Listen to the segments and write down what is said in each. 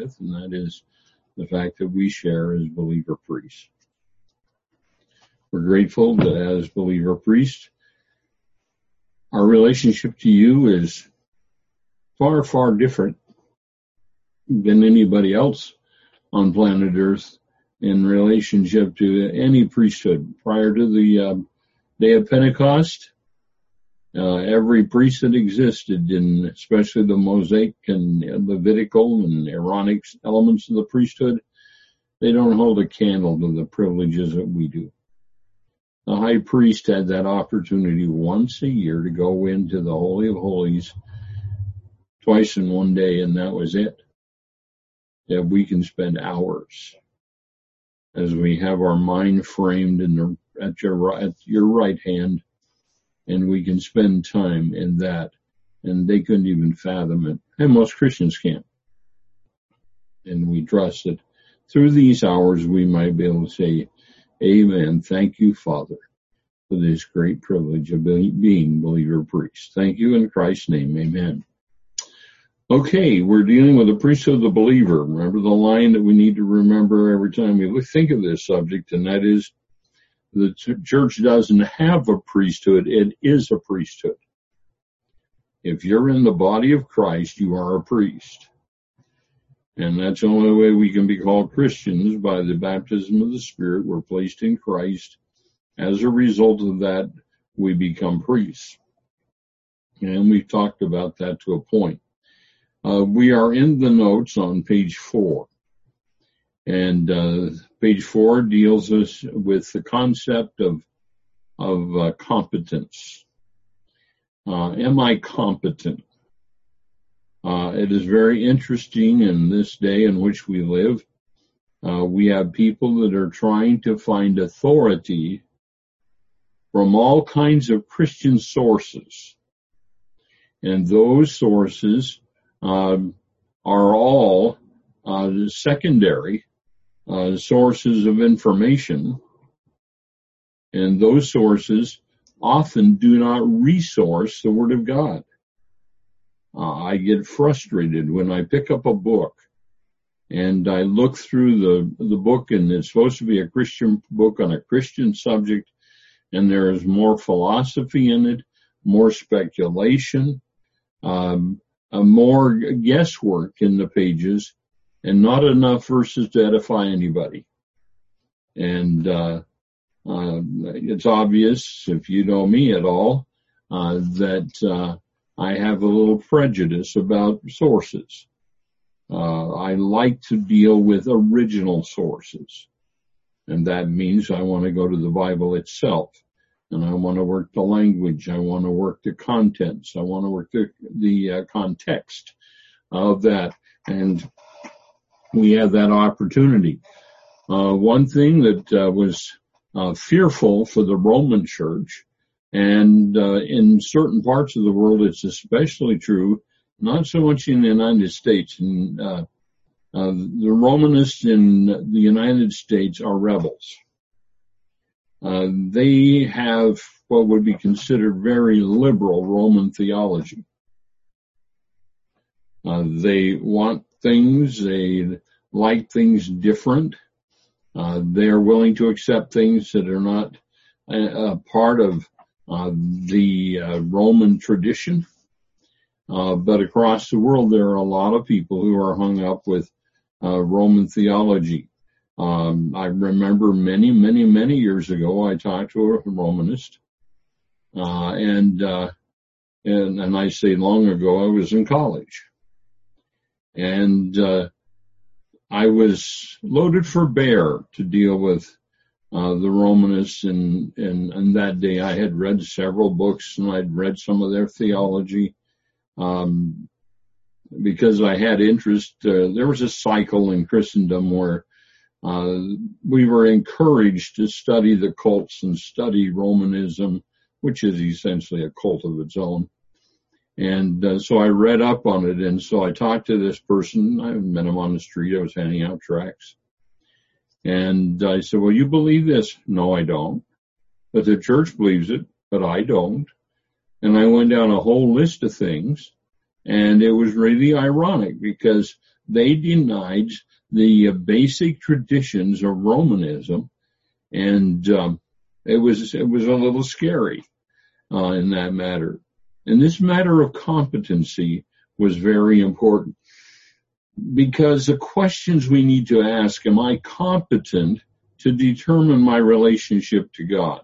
with, and that is the fact that we share as believer priests. We're grateful that as believer priests, our relationship to you is far, far different than anybody else on planet Earth in relationship to any priesthood. Prior to the day of Pentecost, every priest that existed, in especially the Mosaic and Levitical and Aaronic elements of the priesthood, they don't hold a candle to the privileges that we do. The high priest had that opportunity once a year to go into the Holy of Holies twice in one day, and that was it. That we can spend hours as we have our mind framed at your right hand, and we can spend time in that, and they couldn't even fathom it, and most Christians can't. And we trust that through these hours we might be able to say, Amen. Thank you, Father, for this great privilege of being believer priest. Thank you in Christ's name. Amen. Okay, we're dealing with the priesthood of the believer. Remember the line that we need to remember every time we think of this subject, and that is the church doesn't have a priesthood. It is a priesthood. If you're in the body of Christ, you are a priest. And that's the only way we can be called Christians, by the baptism of the Spirit. We're placed in Christ. As a result of that, we become priests. And we've talked about that to a point. We are in the notes on page 4. And page 4 deals us with the concept of competence. Am I competent? It is very interesting in this day in which we live. We have people that are trying to find authority from all kinds of Christian sources. And those sources are all secondary sources of information. And those sources often do not resource the Word of God. I get frustrated when I pick up a book and I look through the book, and it's supposed to be a Christian book on a Christian subject, and there is more philosophy in it, more speculation, more guesswork in the pages, and not enough verses to edify anybody. And it's obvious, if you know me at all, that I have a little prejudice about sources. I like to deal with original sources. And that means I want to go to the Bible itself. And I want to work the language. I want to work the contents. I want to work the context of that. And we have that opportunity. One thing that was fearful for the Roman Church, and in certain parts of the world it's especially true, not so much in the United States. And the Romanists in the United States are rebels. They have what would be considered very liberal Roman theology. They want things, they like things different. They are willing to accept things that are not a part of the Roman tradition. But across the world, there are a lot of people who are hung up with Roman theology. I remember many, many, many years ago, I talked to a Romanist, and I say long ago, I was in college, and I was loaded for bear to deal with the Romanists, and that day I had read several books, and I'd read some of their theology, because I had interest. There was a cycle in Christendom where we were encouraged to study the cults and study Romanism, which is essentially a cult of its own. And so I read up on it, and so I talked to this person. I met him on the street. I was handing out tracts. And I said, well, you believe this? No, I don't. But the church believes it, but I don't. And I went down a whole list of things, and it was really ironic because they denied the basic traditions of Romanism, and it was a little scary in that matter. And this matter of competency was very important, because the questions we need to ask: am I competent to determine my relationship to God?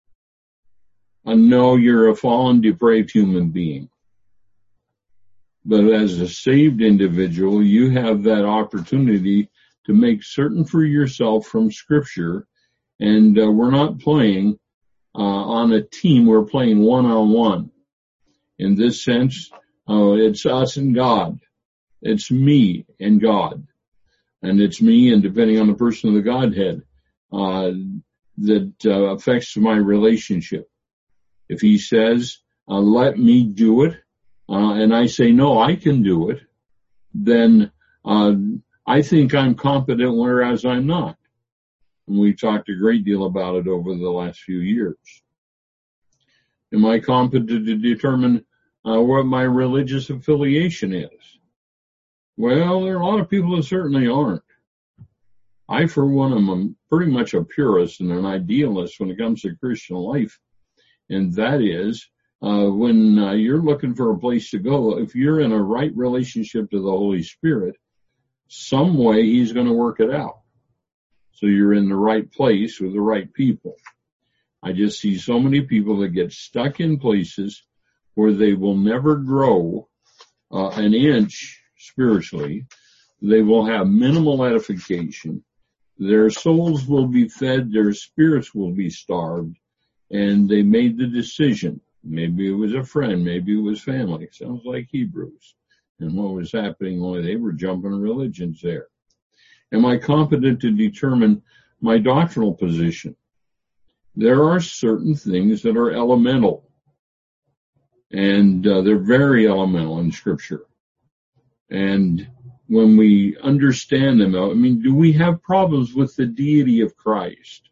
No, you're a fallen, depraved human being. But as a saved individual, you have that opportunity to make certain for yourself from Scripture. And we're not playing on a team, we're playing one-on-one. In this sense, it's us and God. It's me and God. And it's me, and depending on the person of the Godhead, that affects my relationship. If he says, let me do it, and I say, no, I can do it, then I think I'm competent, whereas I'm not. And we've talked a great deal about it over the last few years. Am I competent to determine what my religious affiliation is? Well, there are a lot of people that certainly aren't. I, for one, am pretty much a purist and an idealist when it comes to Christian life. And that is, when you're looking for a place to go, if you're in a right relationship to the Holy Spirit, some way he's going to work it out. So you're in the right place with the right people. I just see so many people that get stuck in places where they will never grow an inch spiritually. They will have minimal edification. Their souls will be fed, their spirits will be starved, and they made the decision. Maybe it was a friend, maybe it was family. Sounds like Hebrews. And what was happening, well, they were jumping religions there. Am I competent to determine my doctrinal position? There are certain things that are elemental, and they're very elemental in Scripture. And when we understand them, I mean, do we have problems with the deity of Christ?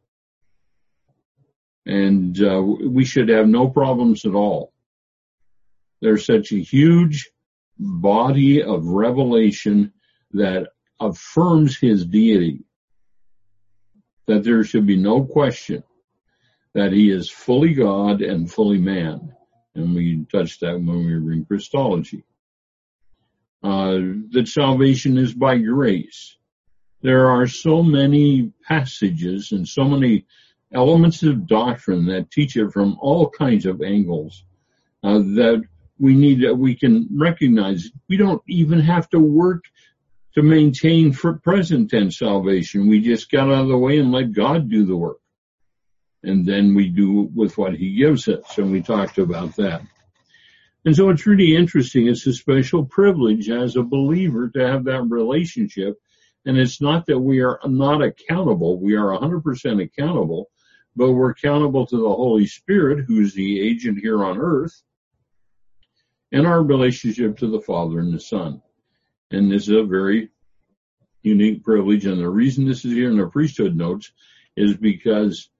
And we should have no problems at all. There's such a huge body of revelation that affirms his deity, that there should be no question that he is fully God and fully man. And we touched that when we were in Christology. That salvation is by grace. There are so many passages and so many elements of doctrine that teach it from all kinds of angles that we can recognize. We don't even have to work to maintain for present tense salvation. We just get out of the way and let God do the work. And then we do with what he gives us. And we talked about that. And so it's really interesting. It's a special privilege as a believer to have that relationship. And it's not that we are not accountable. We are 100% accountable, but we're accountable to the Holy Spirit, who's the agent here on earth, and our relationship to the Father and the Son. And this is a very unique privilege. And the reason this is here in the priesthood notes is because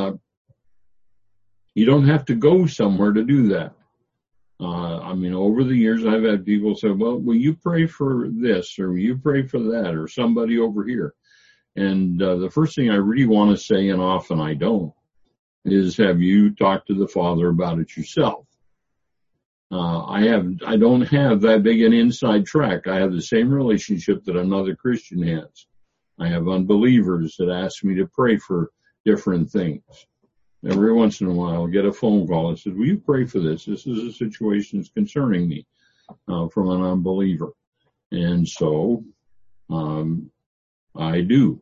you don't have to go somewhere to do that. Over the years, I've had people say, well, will you pray for this, or will you pray for that, or somebody over here? And the first thing I really want to say, and often I don't, is have you talked to the Father about it yourself? I don't have that big an inside track. I have the same relationship that another Christian has. I have unbelievers that ask me to pray for different things. Every once in a while, I'll get a phone call that says, will you pray for this? This is a situation that's concerning me from an unbeliever. And so I do.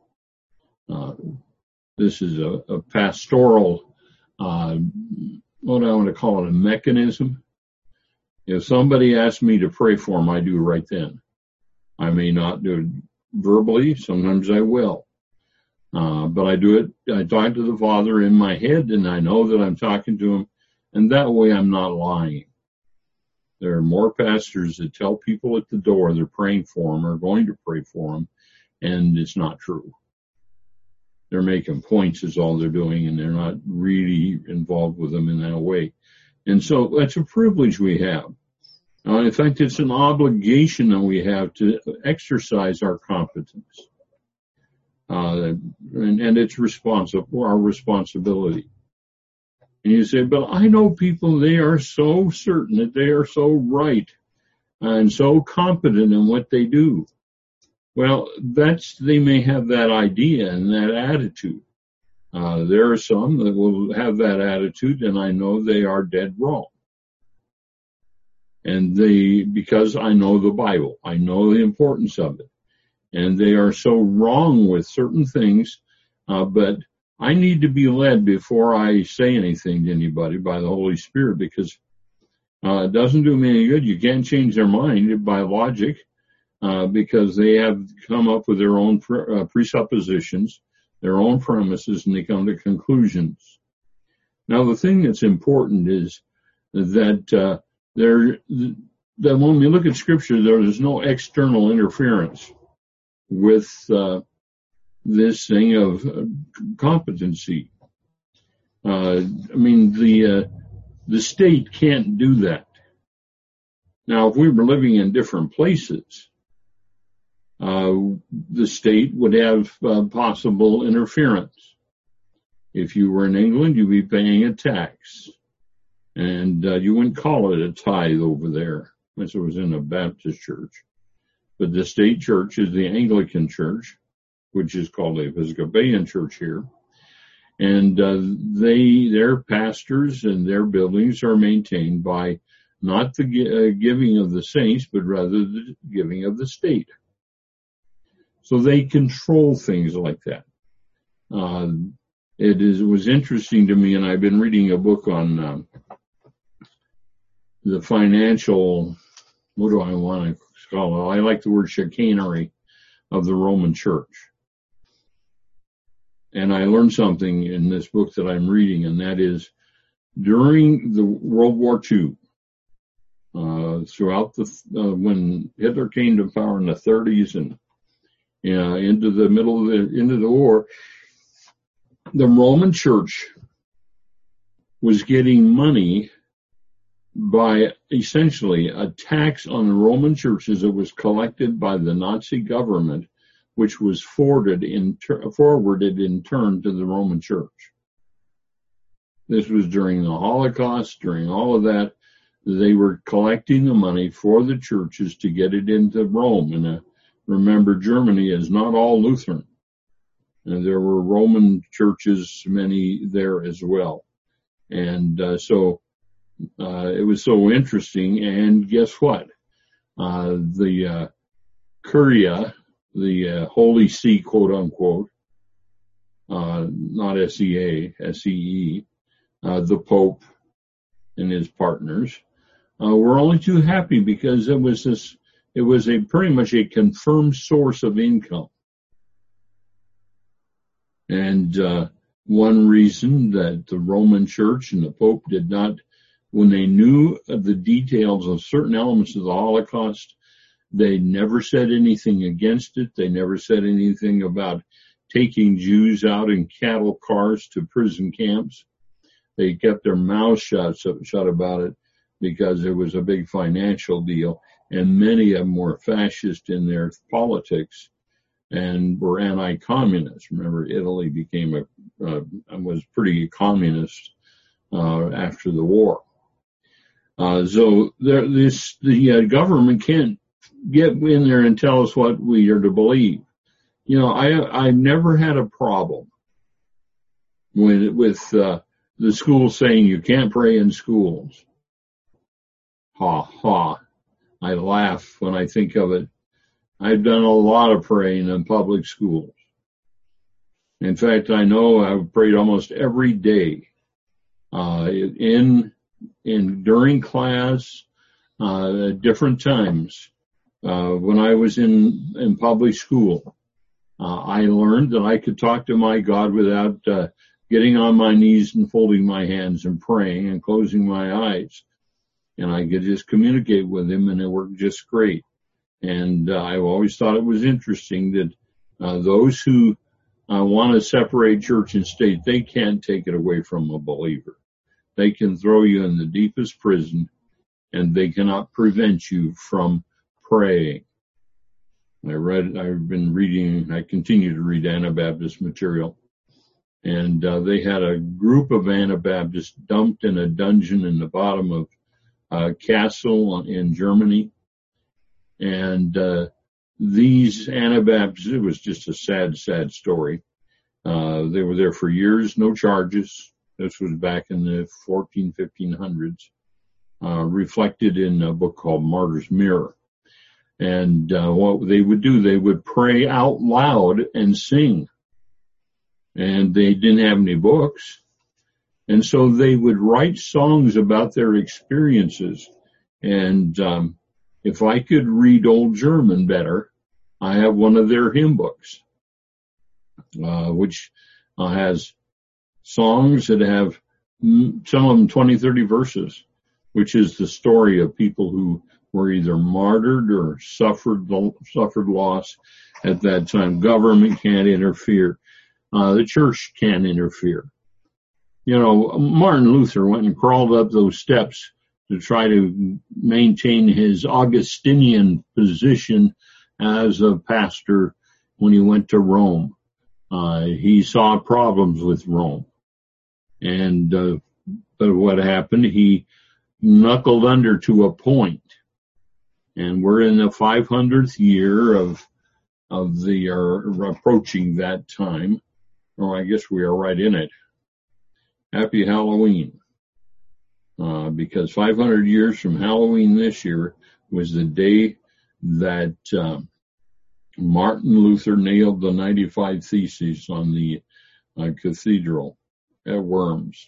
This is a pastoral, what I want to call it, a mechanism. If somebody asks me to pray for them, I do right then. I may not do it verbally. Sometimes I will. But I do it. I talk to the Father in my head, and I know that I'm talking to him, and that way I'm not lying. There are more pastors that tell people at the door they're praying for them or going to pray for them, and it's not true. They're making points is all they're doing, and they're not really involved with them in that way. And so that's a privilege we have. In fact, it's an obligation that we have to exercise our competence. And it's our responsibility. And you say, but I know people, they are so certain that they are so right and so competent in what they do. Well, they may have that idea and that attitude. There are some that will have that attitude, and I know they are dead wrong. And because I know the Bible, I know the importance of it. And they are so wrong with certain things, but I need to be led before I say anything to anybody by the Holy Spirit, because it doesn't do me any good. You can't change their mind by logic, because they have come up with their own presuppositions, their own premises, and they come to conclusions. Now, the thing that's important is that that when we look at Scripture, there is no external interference with this thing of competency. The state can't do that. Now, if we were living in different places, the state would have possible interference. If you were in England, you'd be paying a tax. And you wouldn't call it a tithe over there, unless it was in a Baptist church. But the state church is the Anglican church, which is called the Episcopalian church here. And their pastors and their buildings are maintained by not the giving of the saints, but rather the giving of the state. So they control things like that. It was interesting to me, and I've been reading a book on the financial, what do I want to call it? I like the word chicanery of the Roman Church. And I learned something in this book that I'm reading, and that is during the World War II, throughout when Hitler came to power in the 30s and into the war, the Roman Church was getting money by essentially a tax on the Roman churches that was collected by the Nazi government, which was forwarded in turn to the Roman Church. This was during the Holocaust, during all of that. They were collecting the money for the churches to get it into Rome. And remember, Germany is not all Lutheran. And there were Roman churches, many there as well. And so it was so interesting. And guess what? The Curia, the Holy See, quote unquote, not SEA, SEE, the Pope and his partners, were only too happy because it was pretty much a confirmed source of income. And one reason that the Roman Church and the Pope did not, when they knew the details of certain elements of the Holocaust, they never said anything against it. They never said anything about taking Jews out in cattle cars to prison camps. They kept their mouths shut about it because it was a big financial deal. And many of them were fascist in their politics and were anti-communist. Remember, Italy was pretty communist after the war. So the government can't get in there and tell us what we are to believe. You know, I never had a problem with the school saying you can't pray in schools. Ha ha. I laugh when I think of it. I've done a lot of praying in public schools. In fact, I know I've prayed almost every day, during class, at different times. When I was in public school, I learned that I could talk to my God without getting on my knees and folding my hands and praying and closing my eyes. And I could just communicate with him, and it worked just great. And I've always thought it was interesting that those who want to separate church and state, they can't take it away from a believer. They can throw you in the deepest prison and they cannot prevent you from praying. I've been reading, I continue to read Anabaptist material, and they had a group of Anabaptists dumped in a dungeon in the bottom of a castle in Germany. And these Anabaptists, it was just a sad, sad story. They were there for years, no charges. This was back in the 1500s, reflected in a book called Martyr's Mirror. And what they would do, they would pray out loud and sing. And they didn't have any books. And so they would write songs about their experiences. And if I could read Old German better, I have one of their hymn books, which has songs that have some of them 20, 30 verses, which is the story of people who were either martyred or suffered loss at that time. Government can't interfere. The church can't interfere. You know, Martin Luther went and crawled up those steps to try to maintain his Augustinian position as a pastor when he went to Rome. He saw problems with Rome. And but what happened? He knuckled under to a point. And we're in the 500th year of approaching that time. Or I guess we are right in it. Happy Halloween. Because 500 years from Halloween this year was the day that Martin Luther nailed the 95 Theses on the cathedral at Worms.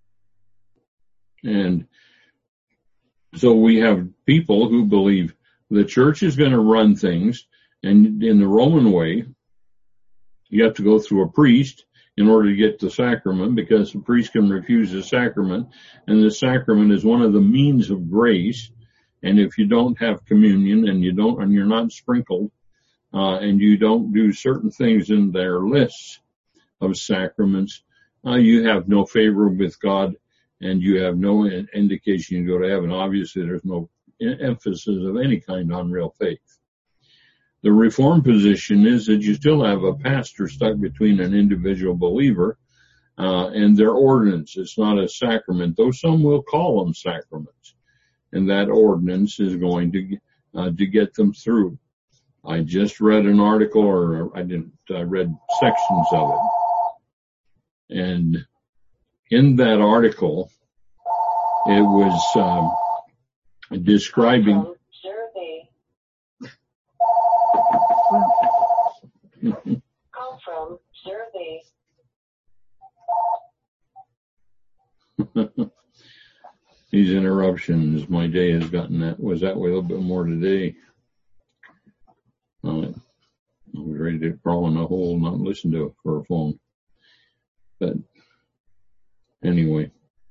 And so we have people who believe the church is going to run things, and in the Roman way, you have to go through a priest in order to get the sacrament, because the priest can refuse the sacrament, and the sacrament is one of the means of grace. And if you don't have communion and you're not sprinkled, and you don't do certain things in their lists of sacraments, you have no favor with God, and you have no indication you go to heaven. Obviously, there's no emphasis of any kind on real faith. The Reformed position is that you still have a pastor stuck between an individual believer and their ordinance. It's not a sacrament, though some will call them sacraments. And that ordinance is going to get them through. I just read an article, or I read sections of it. And in that article, it was describing Call from survey. These interruptions, my day has gotten that way a little bit more today. I was ready to crawl in a hole and not listen to it for a phone. But anyway,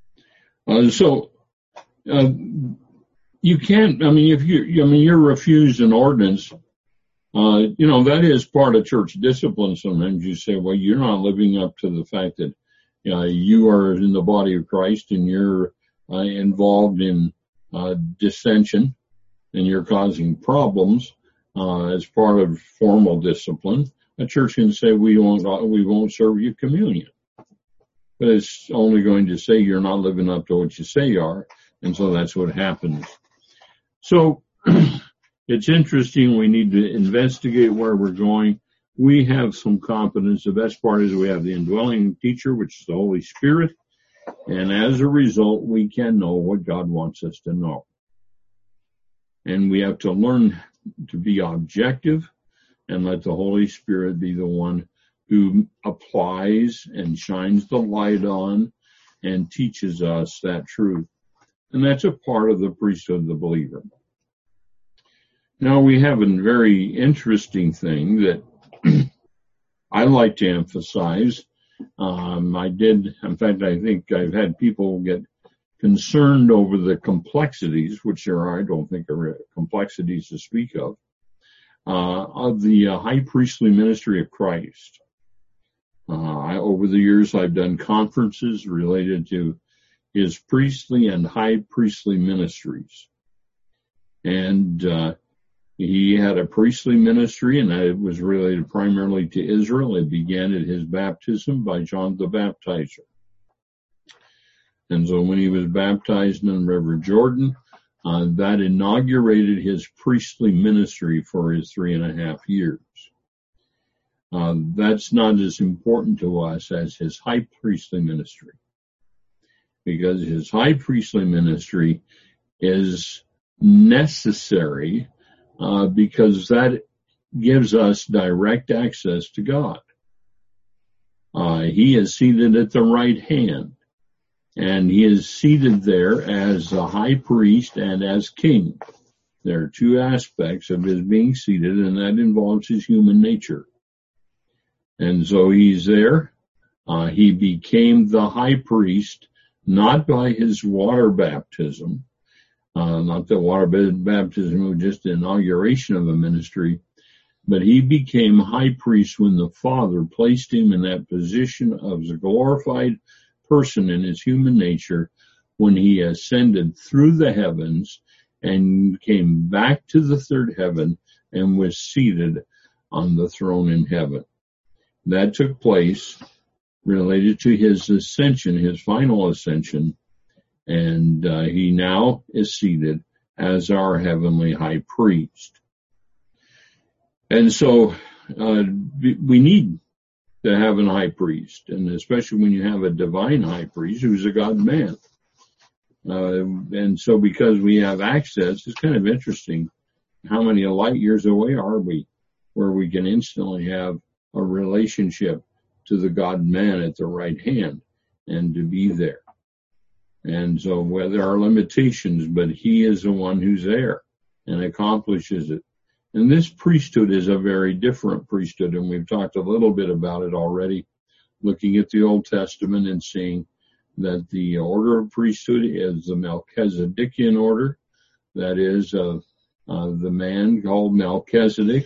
you can't. I mean, if you're refused an ordinance. That is part of church discipline. Sometimes you say, well, you're not living up to the fact that you are in the body of Christ and you're involved in dissension and you're causing problems as part of formal discipline. A church can say, we won't serve you communion. But it's only going to say you're not living up to what you say you are. And so that's what happens. So it's interesting. We need to investigate where we're going. We have some confidence. The best part is we have the indwelling teacher, which is the Holy Spirit. And as a result, we can know what God wants us to know. And we have to learn to be objective and let the Holy Spirit be the one who applies and shines the light on and teaches us that truth. And that's a part of the priesthood of the believer. Now we have a very interesting thing that I like to emphasize. I think I've had people get concerned over the complexities, which I don't think are complexities to speak of the high priestly ministry of Christ. Over the years, I've done conferences related to his priestly and high priestly ministries. And he had a priestly ministry, and it was related primarily to Israel. It began at his baptism by John the Baptizer. And so when he was baptized in the River Jordan, that inaugurated his priestly ministry for his 3.5 years. That's not as important to us as his high priestly ministry, because his high priestly ministry is necessary because that gives us direct access to God. He is seated at the right hand, and he is seated there as a high priest and as king. There are two aspects of his being seated, and that involves his human nature. And so he's there. He became the high priest, not by his water baptism, not that water baptism was just the inauguration of a ministry, but he became high priest when the Father placed him in that position of a glorified person in his human nature when he ascended through the heavens and came back to the third heaven and was seated on the throne in heaven. That took place related to his ascension, his final ascension, and he now is seated as our heavenly high priest. And so we need to have a high priest, and especially when you have a divine high priest who's a God-man. And so because we have access, it's kind of interesting how many light years away are we where we can instantly have a relationship to the God-man at the right hand and to be there. And so where there are limitations, but he is the one who's there and accomplishes it. And this priesthood is a very different priesthood, and we've talked a little bit about it already, looking at the Old Testament and seeing that the order of priesthood is the Melchizedekian order. That is the man called Melchizedek,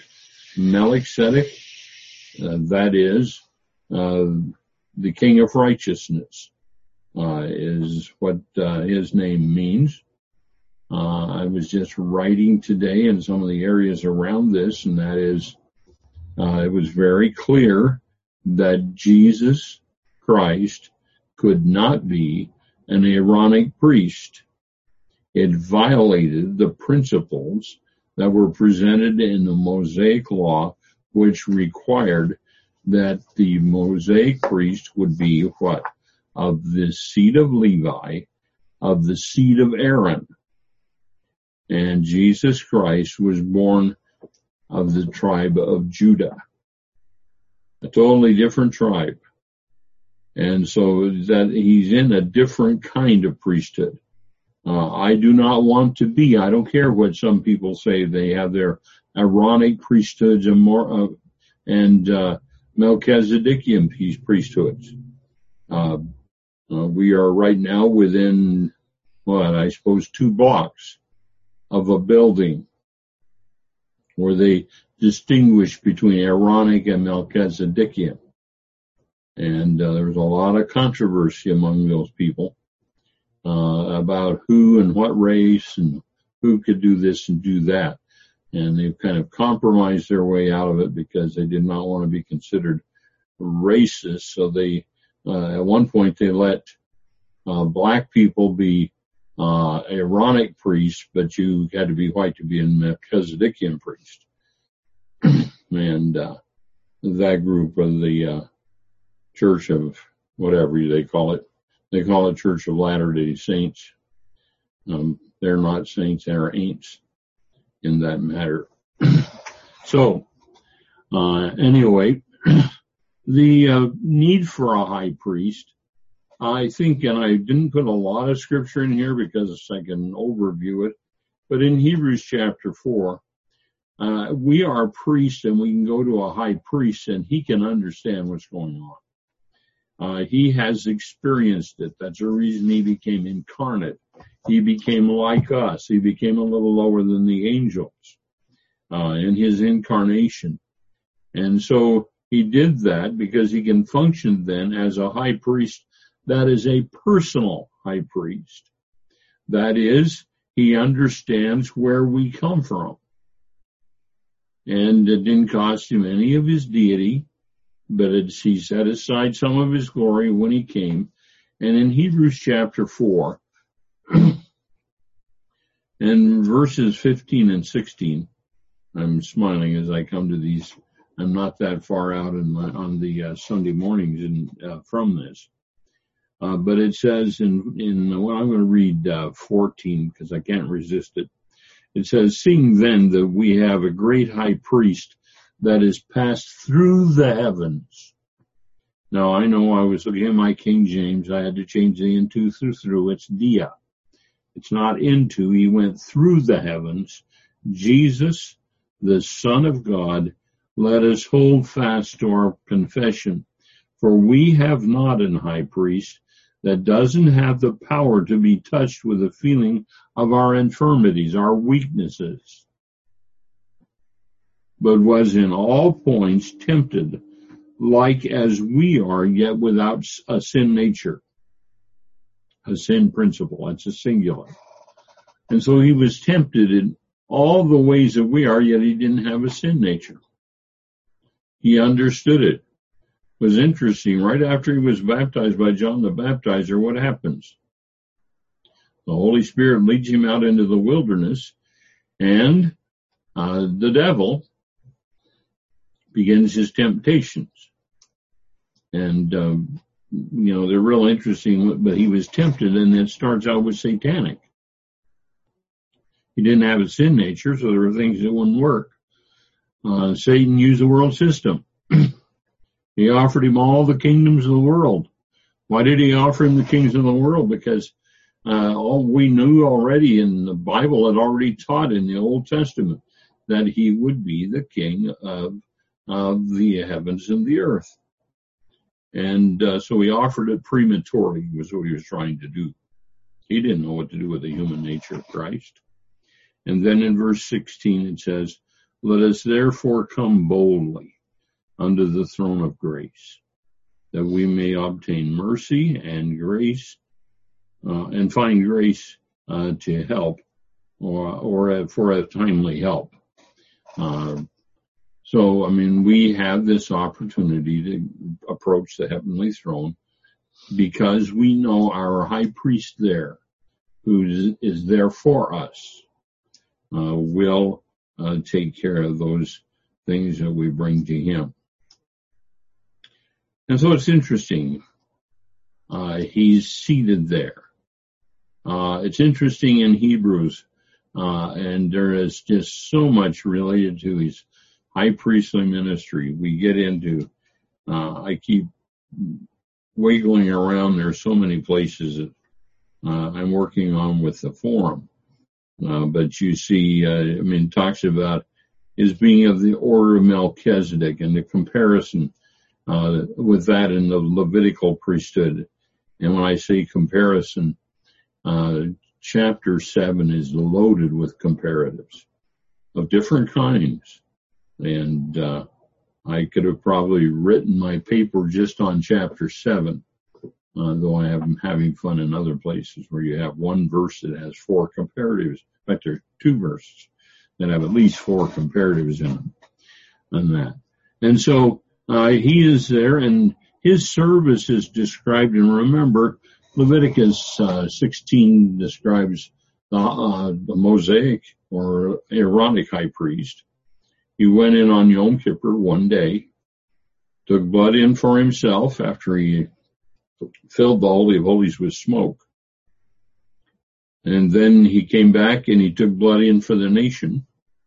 that is the King of Righteousness, is what his name means. I was just writing today in some of the areas around this, and that is, it was very clear that Jesus Christ could not be an Aaronic priest. It violated the principles that were presented in the Mosaic law, which required that the Mosaic priest would be what? Of the seed of Levi, of the seed of Aaron. And Jesus Christ was born of the tribe of Judah, a totally different tribe. And so that he's in a different kind of priesthood. I do not want to be, I don't care what some people say, they have their Aaronic priesthoods and Melchizedekian priesthoods. We are right now within, I suppose 2 blocks of a building where they distinguish between Aaronic and Melchizedekian. And there was a lot of controversy among those people about who and what race and who could do this and do that. And they've kind of compromised their way out of it because they did not want to be considered racist. So they, at one point, they let black people be Aaronic priests, but you had to be white to be a Melchizedekian priest. And that group of the Church of whatever they call it Church of Latter-day Saints. They're not saints, they're ain'ts in that matter. So, anyway, the need for a high priest, I think, and I didn't put a lot of scripture in here because I can overview it, but in Hebrews chapter 4, we are priests and we can go to a high priest and he can understand what's going on. He has experienced it. That's the reason he became incarnate. He became like us. He became a little lower than the angels in his incarnation. And so he did that because he can function then as a high priest that is a personal high priest. That is, he understands where we come from. And it didn't cost him any of his deity, but he set aside some of his glory when he came. And in Hebrews chapter 4, and verses 15 and 16, I'm smiling as I come to these. I'm not that far out on the Sunday mornings from this. But it says well, I'm going to read 14 because I can't resist it. It says, seeing then that we have a great high priest that is passed through the heavens. Now, I know I was looking at my King James. I had to change the into through. It's dia. It's not into. He went through the heavens. Jesus, the Son of God, let us hold fast to our confession. For we have not an high priest that doesn't have the power to be touched with the feeling of our infirmities, our weaknesses, but was in all points tempted, like as we are, yet without a sin nature, a sin principle. That's a singular. And so he was tempted in all the ways that we are, yet he didn't have a sin nature. He understood it. It was interesting. Right after he was baptized by John the Baptizer, what happens? The Holy Spirit leads him out into the wilderness, and the devil begins his temptations. And, they're real interesting, but he was tempted, and it starts out with satanic. He didn't have a sin nature, so there were things that wouldn't work. Satan used the world system. He offered him all the kingdoms of the world. Why did he offer him the kingdoms of the world? Because all we knew already, in the Bible had already taught in the Old Testament, that he would be the king of the heavens and the earth. And so he offered it prematurely, was what he was trying to do. He didn't know what to do with the human nature of Christ. And then in verse 16 it says, let us therefore come boldly unto the throne of grace, that we may obtain mercy and grace, and find grace to help, or for a timely help. So, we have this opportunity to approach the heavenly throne because we know our high priest there, who is there for us, will take care of those things that we bring to him. And so it's interesting. He's seated there. It's interesting in Hebrews, and there is just so much related to his high priestly ministry. We get into, I keep wiggling around. There's so many places that I'm working on with the forum. But you see, it talks about his being of the order of Melchizedek and the comparison with that in the Levitical priesthood. And when I say comparison, chapter 7 is loaded with comparatives of different kinds. And I could have probably written my paper just on chapter 7, though I am having fun in other places where you have one verse that has 4 comparatives. In fact, there are 2 verses that have at least 4 comparatives in them on that. And so he is there, and his service is described. And remember, Leviticus 16 describes the Mosaic or Aaronic high priest. He went in on Yom Kippur one day, took blood in for himself after he filled the Holy of Holies with smoke. And then he came back and he took blood in for the nation.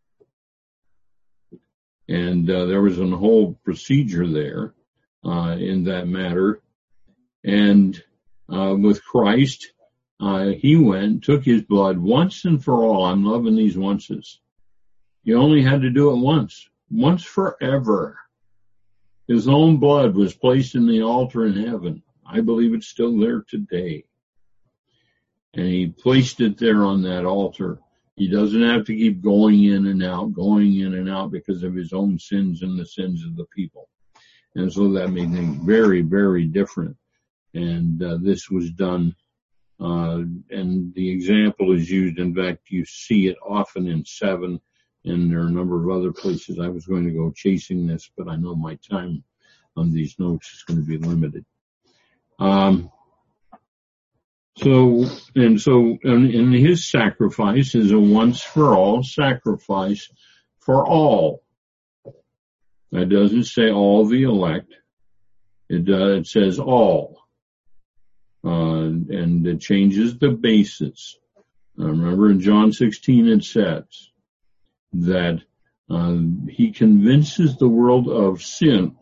And there was a whole procedure there in that matter. And with Christ, he went, took his blood once and for all. I'm loving these onces. He only had to do it once forever. His own blood was placed in the altar in heaven. I believe it's still there today. And he placed it there on that altar. He doesn't have to keep going in and out because of his own sins and the sins of the people. And so that made things very, very different. And this was done And the example is used. In fact, you see it often in 7, and there are a number of other places. I was going to go chasing this, but I know my time on these notes is going to be limited. And his sacrifice is a once for all sacrifice for all. That doesn't say all the elect. It says all. And it changes the basis. Remember in John 16 it says that he convinces the world of sin.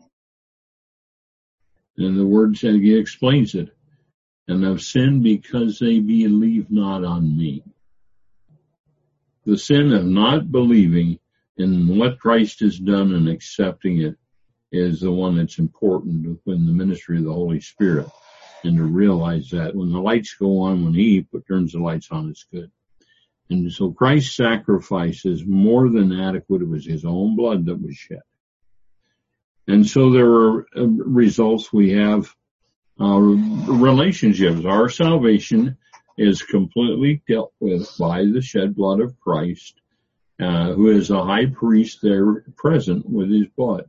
And the word said, he explains it. And of sin because they believe not on me. The sin of not believing in what Christ has done and accepting it is the one that's important when the ministry of the Holy Spirit. And to realize that when the lights go on, when he turns the lights on, it's good. And so Christ's sacrifice is more than adequate. It was his own blood that was shed. And so there are results. We have relationships. Our salvation is completely dealt with by the shed blood of Christ, who is a high priest there present with his blood.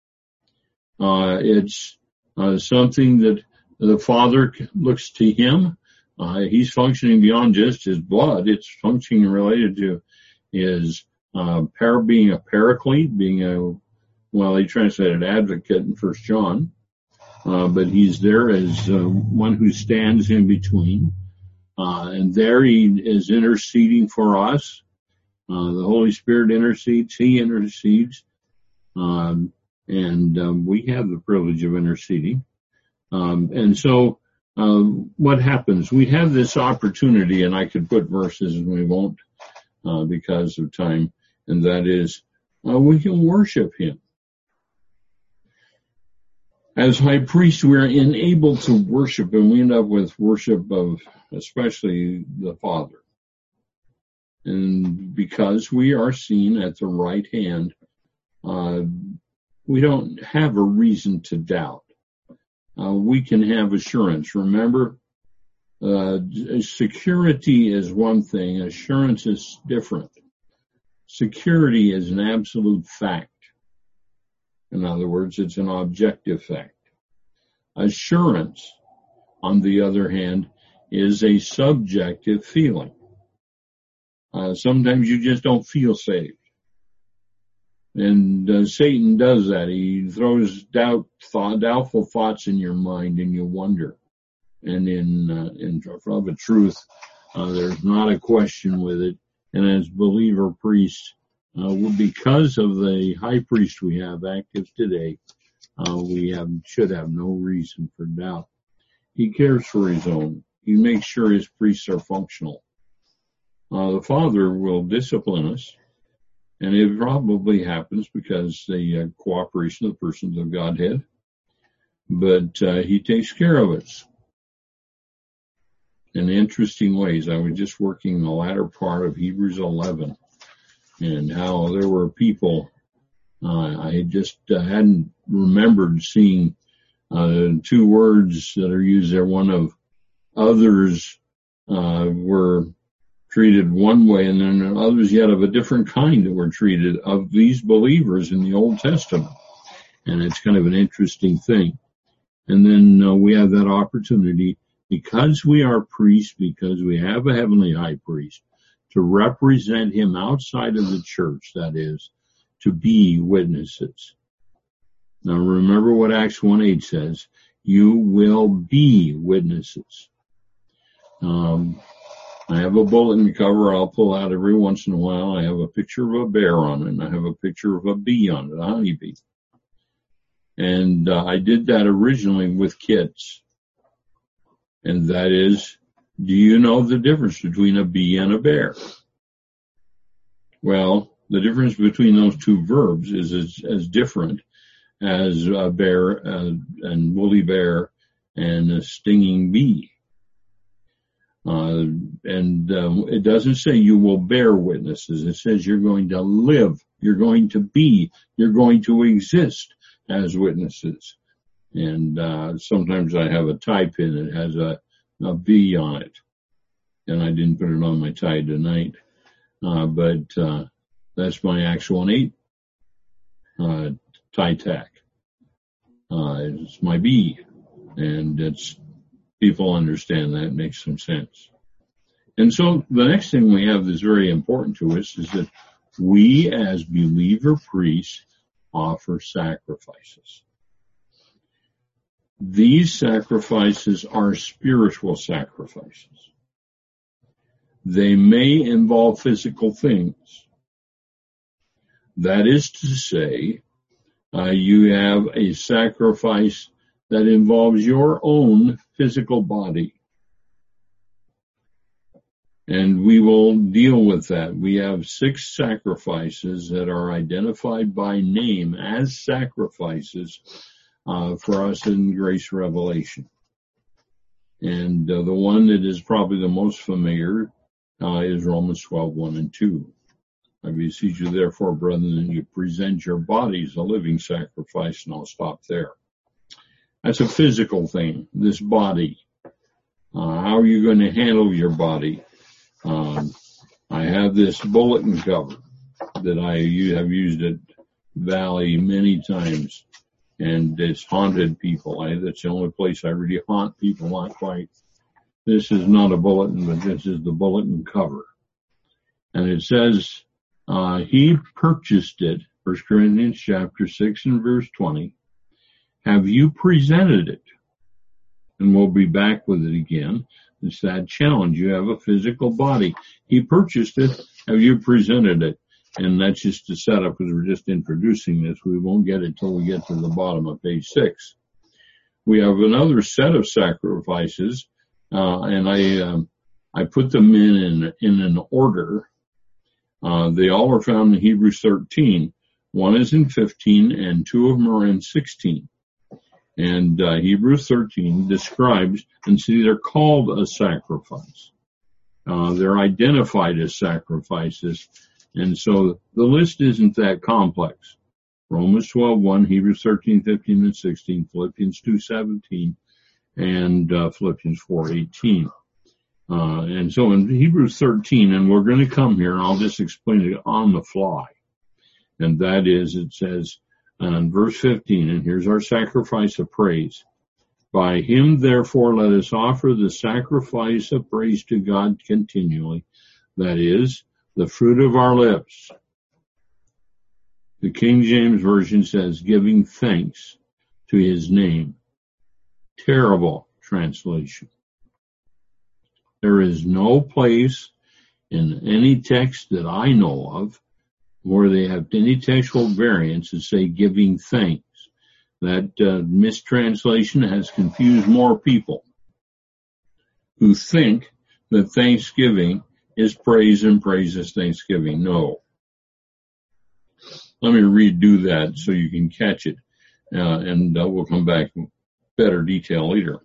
It's something that the Father looks to him. He's functioning beyond just his blood. It's functioning related to his being a paraclete, being they translated advocate in 1 John. But he's there as one who stands in between. And there he is interceding for us. The Holy Spirit intercedes. He intercedes. And we have the privilege of interceding. And so what happens? We have this opportunity, and I could put verses and we won't because of time, and that is we can worship him. As high priest, we're enabled to worship, and we end up with worship of especially the Father. And because we are seen at the right hand, we don't have a reason to doubt. We can have assurance. Remember, security is one thing, assurance is different. Security is an absolute fact. In other words, it's an objective fact. Assurance, on the other hand, is a subjective feeling. Sometimes you just don't feel saved. And Satan does that. He throws doubtful thoughts in your mind, and you wonder. And in of a truth, there's not a question with it. And as believer priests, because of the high priest we have active today, should have no reason for doubt. He cares for his own. He makes sure his priests are functional. The Father will discipline us. And it probably happens because the cooperation of the persons of Godhead. But he takes care of us in interesting ways. I was just working the latter part of Hebrews 11 and how there were people I just hadn't remembered seeing 2 words that are used there. One of others were treated one way, and then others yet of a different kind that were treated of these believers in the Old Testament. And it's kind of an interesting thing. And then we have that opportunity, because we are priests, because we have a heavenly high priest, to represent him outside of the church, that is, to be witnesses. Now remember what Acts 1:8 says, you will be witnesses. I have a bulletin cover I'll pull out every once in a while. I have a picture of a bear on it, and I have a picture of a bee on it, a honeybee. And I did that originally with kids. And that is, do you know the difference between a bee and a bear? Well, the difference between those 2 verbs is as different as a bear and woolly bear and a stinging bee. It doesn't say you will bear witnesses. It says you're going to live, you're going to be, you're going to exist as witnesses. And sometimes I have a tie pin that has a bee on it. and I didn't put it on my tie tonight. But that's my actual 8 tie tack. It's my B, and people understand that. It makes some sense. And so the next thing we have that's very important to us is that we as believer priests offer sacrifices. These sacrifices are spiritual sacrifices. They may involve physical things. That is to say, you have a sacrifice that involves your own physical body. And we will deal with that. We have 6 sacrifices that are identified by name as sacrifices for us in Grace Revelation. And the one that is probably the most familiar is Romans 12:1 and 2. I beseech you, therefore, brethren, that you present your bodies a living sacrifice, and I'll stop there. That's a physical thing, this body. How are you going to handle your body? I have this bulletin cover that I have used at Valley many times, and it's haunted people. That's the only place I really haunt people, not quite. This is not a bulletin, but this is the bulletin cover. And it says, he purchased it, 1 Corinthians chapter 6 and verse 20. Have you presented it? And we'll be back with it again. It's that challenge. You have a physical body. He purchased it. Have you presented it? And that's just a setup because we're just introducing this. We won't get it till we get to the bottom of page 6. We have another set of sacrifices, and I put them in an order. They all are found in Hebrews 13. One is in 15, and 2 of them are in 16. And Hebrews 13 describes, and see, they're called a sacrifice. They're identified as sacrifices, and so the list isn't that complex. Romans 12:1, Hebrews 13:15 and 16, Philippians 2:17, and Philippians 4:18. And so in Hebrews 13, and we're going to come here, and I'll just explain it on the fly. And that is, it says, in verse 15, and here's our sacrifice of praise. By him, therefore, let us offer the sacrifice of praise to God continually. That is, the fruit of our lips. The King James Version says, giving thanks to his name. Terrible translation. There is no place in any text that I know of where they have any textual variants that say giving thanks. That mistranslation has confused more people who think that thanksgiving is praise and praise is thanksgiving. No. Let me redo that so you can catch it, and we'll come back in better detail later.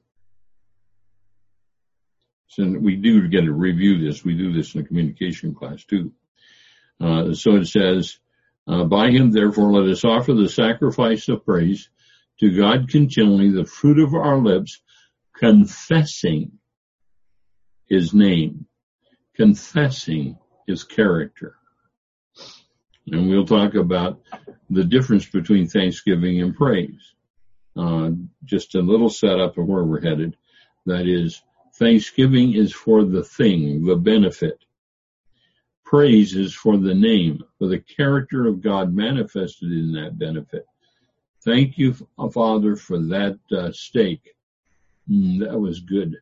So we do get to review this. We do this in the communication class too. So it says, by him, therefore, let us offer the sacrifice of praise to God continually, the fruit of our lips, confessing his name, confessing his character. And we'll talk about the difference between thanksgiving and praise. Just a little setup of where we're headed. That is, thanksgiving is for the thing, the benefit. Praise is for the name, for the character of God manifested in that benefit. Thank you, Father, for that steak. That was good.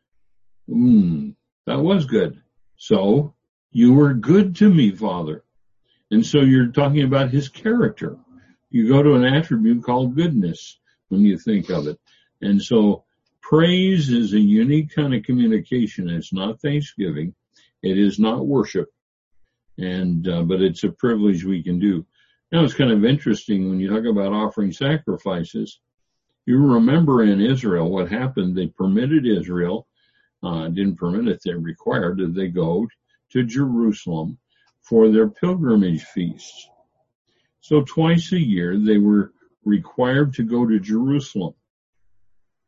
That was good. So, you were good to me, Father. And so you're talking about his character. You go to an attribute called goodness when you think of it. And so praise is a unique kind of communication. It's not thanksgiving. It is not worship. And but it's a privilege we can do. Now, it's kind of interesting when you talk about offering sacrifices. You remember in Israel what happened. They permitted Israel, didn't permit it, they required that they go to Jerusalem for their pilgrimage feasts. So twice a year they were required to go to Jerusalem.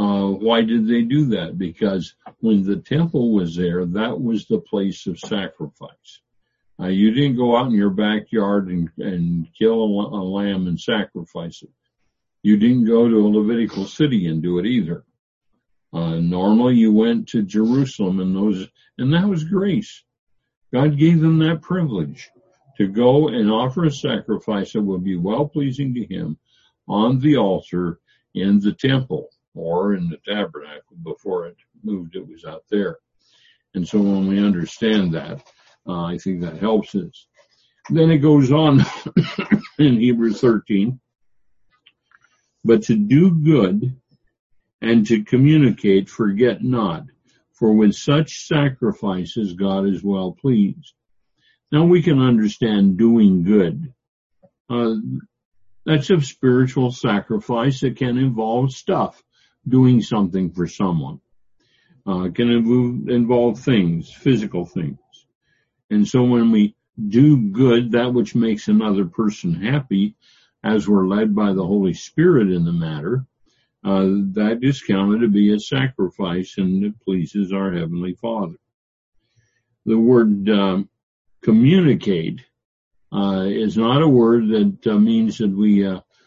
Why did they do that? Because when the temple was there, that was the place of sacrifice. You didn't go out in your backyard and kill a lamb and sacrifice it. You didn't go to a Levitical city and do it either. Normally you went to Jerusalem and that was grace. God gave them that privilege to go and offer a sacrifice that would be well-pleasing to him on the altar in the temple or in the tabernacle. Before it moved, it was out there. And so when we understand that, I think that helps us. Then it goes on in Hebrews 13, but to do good and to communicate, forget not, for with such sacrifices God is well pleased. Now we can understand doing good. That's a spiritual sacrifice that can involve stuff, doing something for someone. It can involve things, physical things. And so when we do good, that which makes another person happy, as we're led by the Holy Spirit in the matter, that is counted to be a sacrifice and it pleases our Heavenly Father. The word communicate is not a word that means that we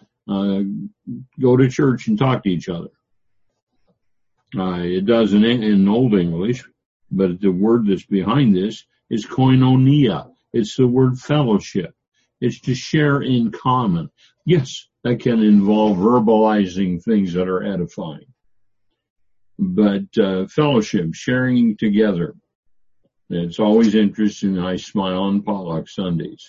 go to church and talk to each other. It does in Old English, but the word that's behind this is koinonia. It's the word fellowship. It's to share in common. Yes, that can involve verbalizing things that are edifying. But fellowship, sharing together. It's always interesting. I smile on potluck Sundays.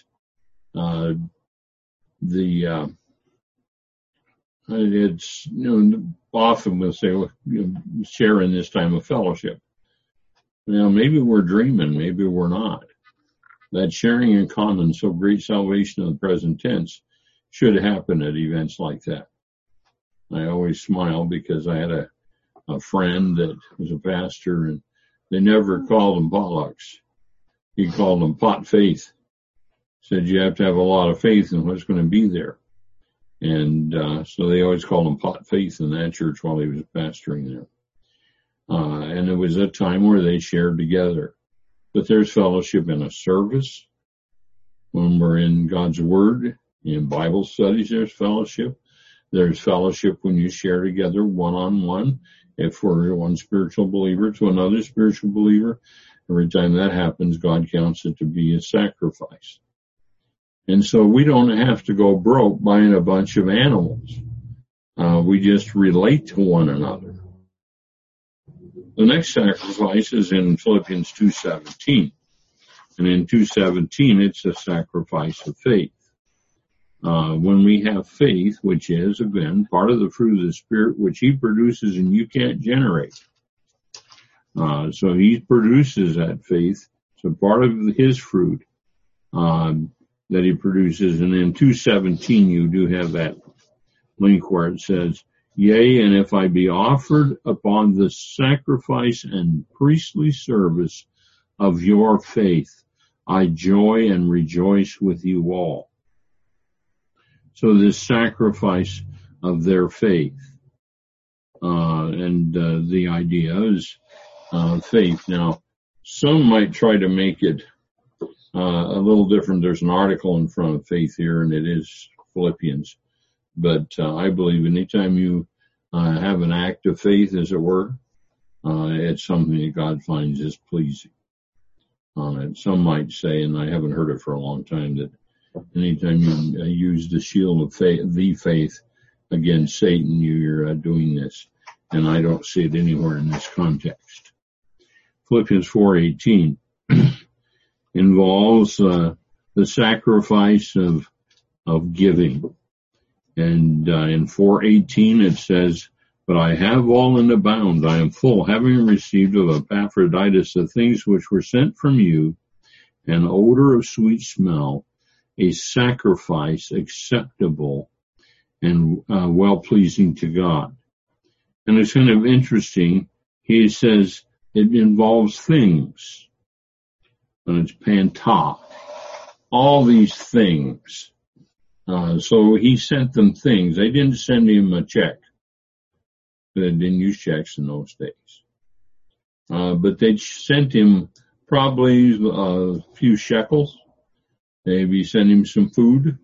It's, often we'll say, share in this time of fellowship. Now, maybe we're dreaming, maybe we're not. That sharing in common, so great salvation in the present tense, should happen at events like that. I always smile because I had a friend that was a pastor and they never called them potlucks. He called them pot faith. Said you have to have a lot of faith in what's going to be there. And so they always called him pot faith in that church while he was pastoring there. And it was a time where they shared together. But there's fellowship in a service. When we're in God's Word, in Bible studies, there's fellowship. There's fellowship when you share together one-on-one. If we're one spiritual believer to another spiritual believer, every time that happens, God counts it to be a sacrifice. And so we don't have to go broke buying a bunch of animals. We just relate to one another. The next sacrifice is in Philippians 2:17. And in 2:17, it's a sacrifice of faith. When we have faith, which is, again, part of the fruit of the Spirit, which He produces and you can't generate. So He produces that faith. So part of His fruit that He produces. And in 2:17, you do have that link where it says, yea, and if I be offered upon the sacrifice and priestly service of your faith, I joy and rejoice with you all. So this sacrifice of their faith, and the idea is faith. Now, some might try to make it a little different. There's an article in front of faith here, and it is Philippians. But I believe anytime you have an act of faith, as it were, it's something that God finds is pleasing. And some might say, and I haven't heard it for a long time, that anytime you use the shield of faith, the faith, against Satan, you're doing this. And I don't see it anywhere in this context. Philippians 4:18 involves the sacrifice of giving. And in 4:18 it says, but I have all and abound. I am full, having received of Epaphroditus the things which were sent from you, an odor of sweet smell, a sacrifice acceptable and well-pleasing to God. And it's kind of interesting. He says it involves things. And it's panta. All these things. So he sent them things. They didn't send him a check. They didn't use checks in those days. But they sent him probably a few shekels. Maybe sent him some food.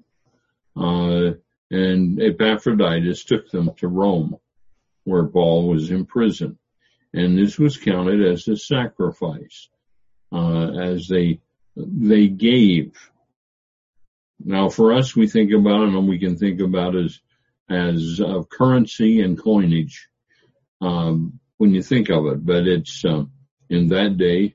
And Epaphroditus took them to Rome, where Paul was in prison. And this was counted as a sacrifice, as they gave. Now for us, we think about it, and we can think about it as currency and coinage, when you think of it. But it's, in that day,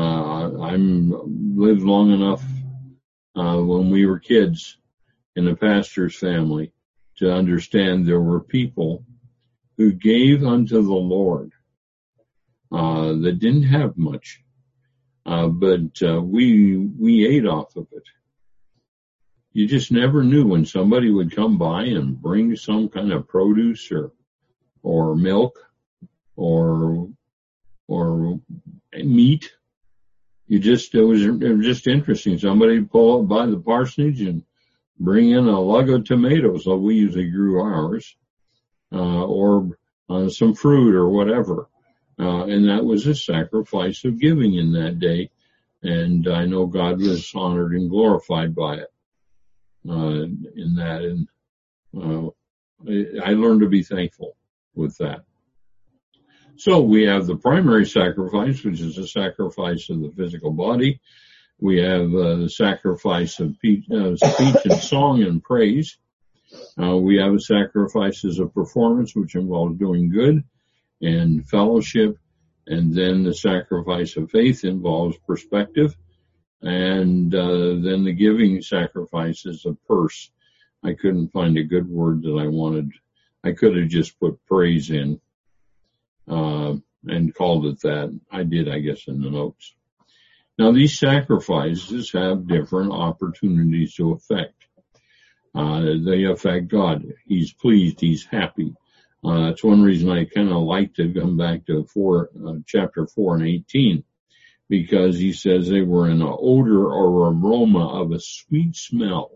lived long enough, when we were kids in a pastor's family to understand there were people who gave unto the Lord, that didn't have much, but we ate off of it. You just never knew when somebody would come by and bring some kind of produce or milk or meat. It was just interesting. Somebody would pull up by the parsonage and bring in a lug of tomatoes, like we usually grew ours, or some fruit or whatever. And that was a sacrifice of giving in that day. And I know God was honored and glorified by it, in that. And, I learned to be thankful with that. So we have the primary sacrifice, which is the sacrifice of the physical body. We have the sacrifice of speech and song and praise. We have a sacrifices of performance, which involves doing good and fellowship. And then the sacrifice of faith involves perspective. And then the giving sacrifice is a purse. I couldn't find a good word that I wanted. I could have just put praise in and called it that. I did, I guess, in the notes. Now, these sacrifices have different opportunities to affect. They affect God. He's pleased. He's happy. That's one reason I kind of like to come back to chapter 4 and 18, because he says they were an odor or aroma of a sweet smell.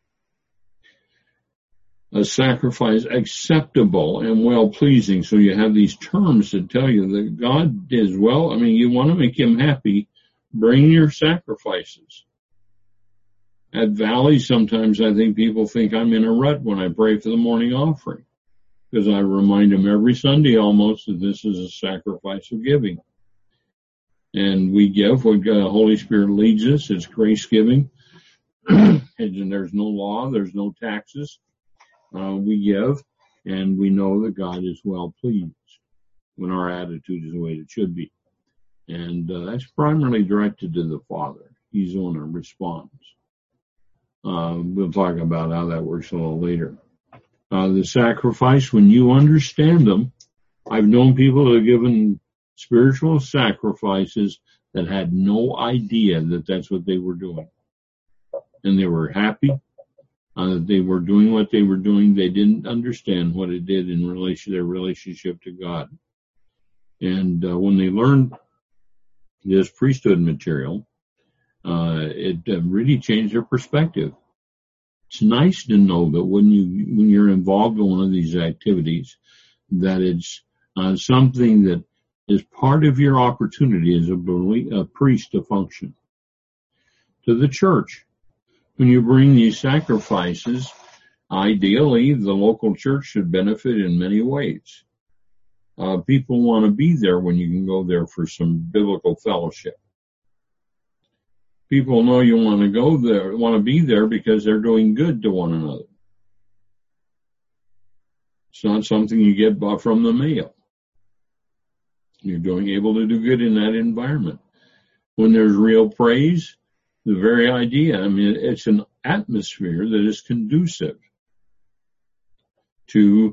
A sacrifice acceptable and well-pleasing. So you have these terms that tell you that God is well. I mean, you want to make him happy, bring your sacrifices. At Valley, sometimes I think people think I'm in a rut when I pray for the morning offering, because I remind them every Sunday almost that this is a sacrifice of giving. And we give what the Holy Spirit leads us. It's grace giving. And there's no law. There's no taxes. We give, and we know that God is well pleased when our attitude is the way it should be. And that's primarily directed to the Father. He's the one that responds. We'll talk about how that works a little later. The sacrifice, when you understand them, I've known people who have given spiritual sacrifices that had no idea that that's what they were doing. And they were happy. They were doing what they were doing. They didn't understand what it did in their relationship to God. And when they learned this priesthood material, it really changed their perspective. It's nice to know that when you're involved in one of these activities, that it's something that is part of your opportunity as a priest to function. To the church, when you bring these sacrifices, ideally the local church should benefit in many ways. People want to be there when you can go there for some biblical fellowship. People know you want to be there because they're doing good to one another. It's not something you get from the mail. You're able to do good in that environment. When there's real praise, the very idea, it's an atmosphere that is conducive to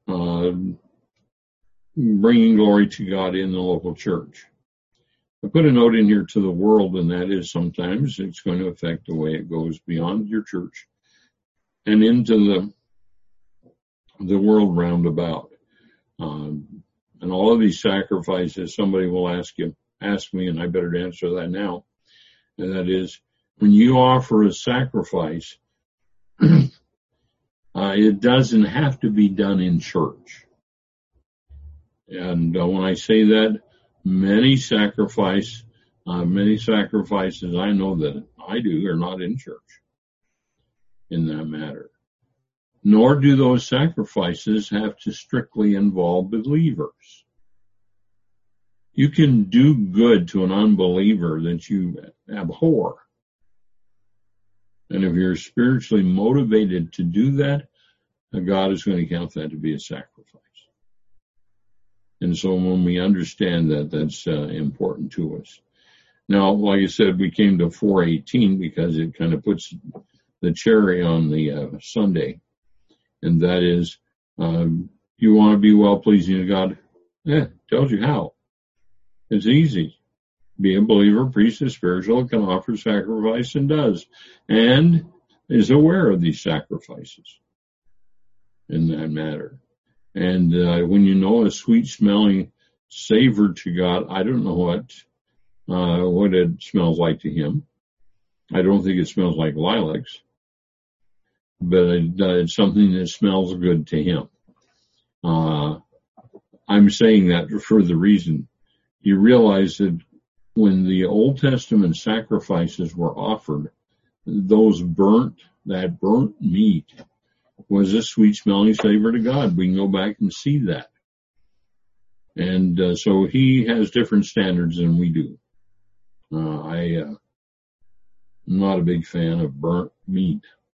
bringing glory to God in the local church. I put a note in here to the world, and that is sometimes it's going to affect the way it goes beyond your church and into the world round about. And all of these sacrifices, somebody will ask me, and I better answer that now. And that is, when you offer a sacrifice, it doesn't have to be done in church. And when I say that, many sacrifices I know that I do are not in church in that matter. Nor do those sacrifices have to strictly involve believers. You can do good to an unbeliever that you abhor. And if you're spiritually motivated to do that, God is going to count that to be a sacrifice. And so when we understand that, that's important to us. Now, like I said, we came to 4:18 because it kind of puts the cherry on the Sunday. And that is, you want to be well-pleasing to God? Yeah, tells you how. It's easy. Be a believer, priest, and spiritual, can offer sacrifice and does. And is aware of these sacrifices in that matter. And when you know a sweet-smelling savor to God, I don't know what it smells like to him. I don't think it smells like lilacs, but it's something that smells good to him. I'm saying that for the reason you realize that when the Old Testament sacrifices were offered, that burnt meat was a sweet-smelling savor to God. We can go back and see that. And so he has different standards than we do. I'm not a big fan of burnt meat.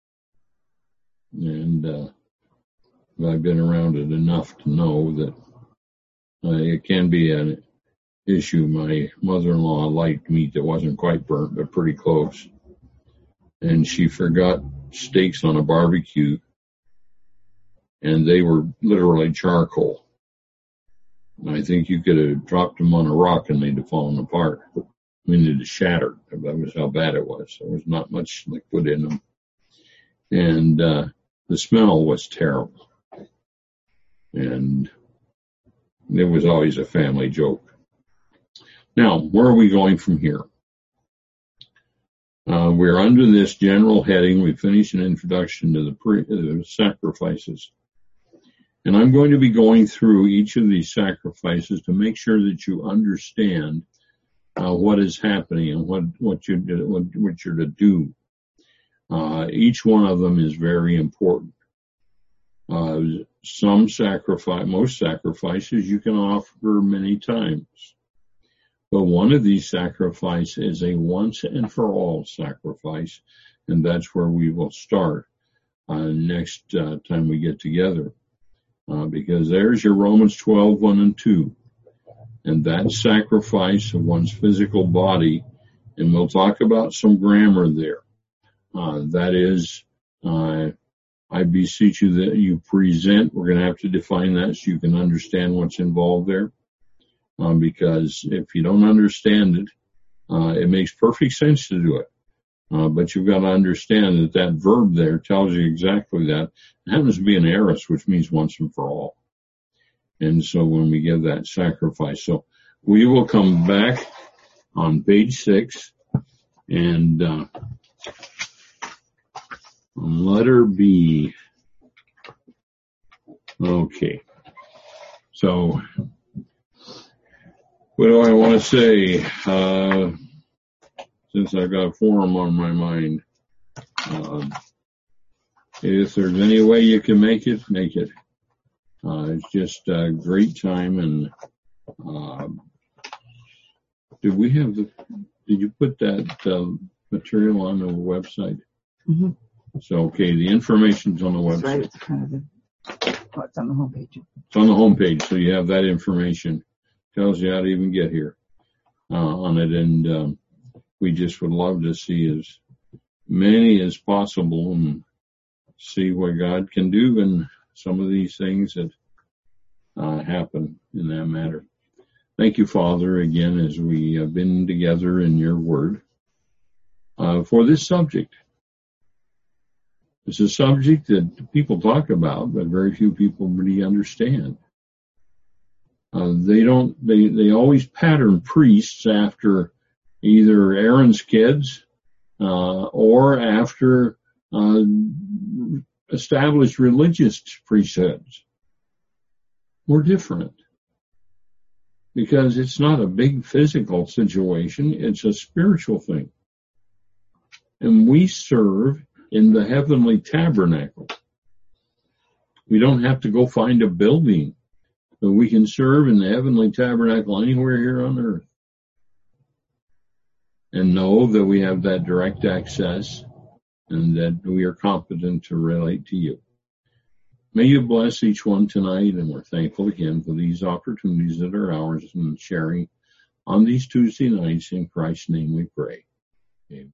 And I've been around it enough to know that it can be an issue. My mother-in-law liked meat that wasn't quite burnt, but pretty close. And she forgot steaks on a barbecue, and they were literally charcoal. I think you could have dropped them on a rock and they'd have fallen apart. I mean, they'd have shattered. That was how bad it was. There was not much liquid in them. And the smell was terrible. And it was always a family joke. Now, where are we going from here? We're under this general heading. We finished an introduction to the sacrifices. And I'm going to be going through each of these sacrifices to make sure that you understand what is happening and what you're to do. Each one of them is very important. Most sacrifices you can offer many times. But one of these sacrifices is a once and for all sacrifice, and that's where we will start next time we get together. Because there's your Romans 12:1 and 2. And that sacrifice of one's physical body, and we'll talk about some grammar there. That is, I beseech you that you present. We're going to have to define that so you can understand what's involved there. Because if you don't understand it, it makes perfect sense to do it. But you've got to understand that verb there tells you exactly that. It happens to be an aorist, which means once and for all. And so when we give that sacrifice, so we will come back on page 6 and on letter B. Okay. So what do I want to say? Since I've got a forum on my mind, if there's any way you can make it, make it. It's just a great time. And did you put that material on the website? Mm-hmm. So, okay, the information's on the website. Right, it's kind of it's on the homepage. It's on the homepage, so you have that information. Tells you how to even get here on it. And we just would love to see as many as possible and see what God can do in some of these things that happen in that matter. Thank you, Father, again, as we have been together in your word for this subject. It's a subject that people talk about, but very few people really understand. They always pattern priests after either Aaron's kids or after established religious priesthoods. We're different. because it's not a big physical situation, it's a spiritual thing. And we serve in the heavenly tabernacle. We don't have to go find a building, but we can serve in the heavenly tabernacle anywhere here on earth. And know that we have that direct access and that we are competent to relate to you. May you bless each one tonight, and we're thankful again for these opportunities that are ours and sharing on these Tuesday nights. In Christ's name we pray. Amen.